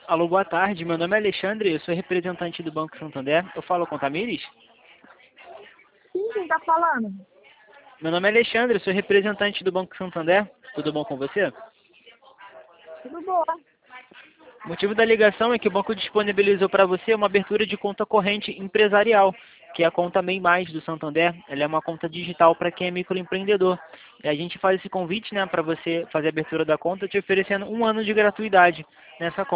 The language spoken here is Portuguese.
Alô, boa tarde. Meu nome é Alexandre, eu sou representante do Banco Santander. Eu falo com Tamires? Sim, quem tá falando? Meu nome é Alexandre, eu sou representante do Banco Santander. Tudo bom com você? Tudo bom? O motivo da ligação é que o banco disponibilizou para você uma abertura de conta corrente empresarial, que é a conta MEI Mais do Santander. Ela é uma conta digital para quem é microempreendedor. E a gente faz esse convite, né, para você fazer a abertura da conta, te oferecendo 1 ano de gratuidade nessa conta.